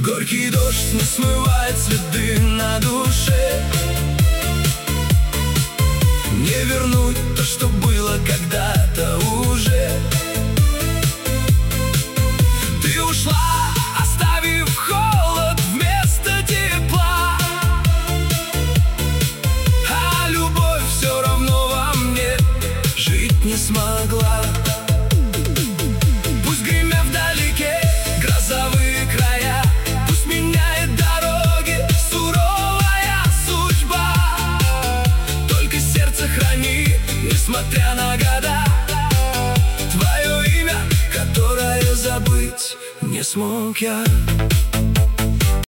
Горький дождь не смывает следы на душе. Не вернуть то, что было когда-то уже. Ты ушла, оставив холод вместо тепла, а любовь все равно во мне жить не смогла. Пусть гремя вдалеке грозовые края, пусть меняет дороги суровая судьба, только сердце храни, несмотря на года, твое имя, которое забыть не смог я.